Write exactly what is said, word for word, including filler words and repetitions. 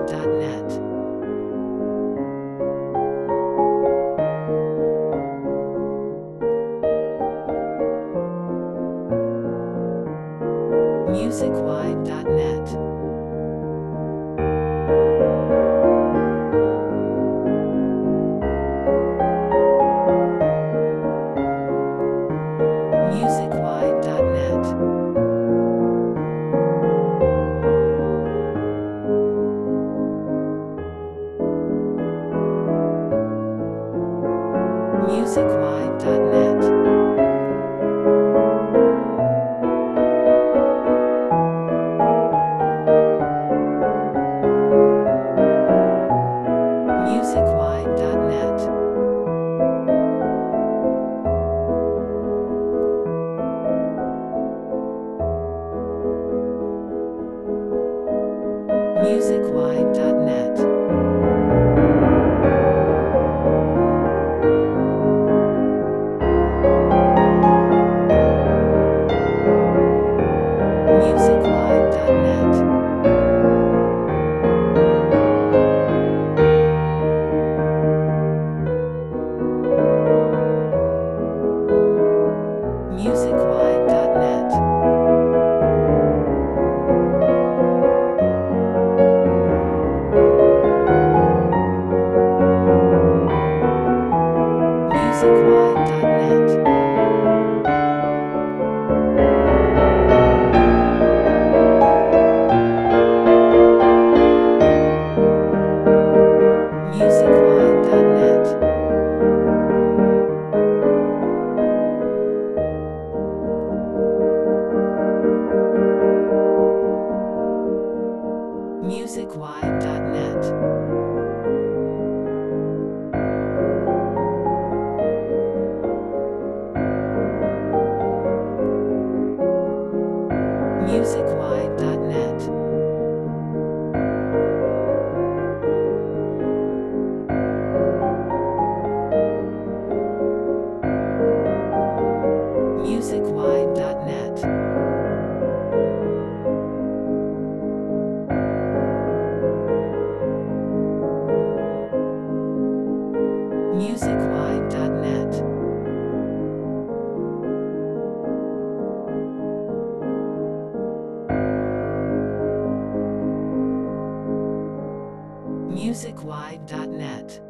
musicwide dot net. musicwide dot net. musicwide dot net. musicwide dot net. musicwide dot net. musicwide dot net. musicwide dot net. musicwide dot net. musicwide dot net. musicwide dot net. musicwide dot net. musicwide dot net. musicwide dot net. musicwide dot net. musicwide dot net.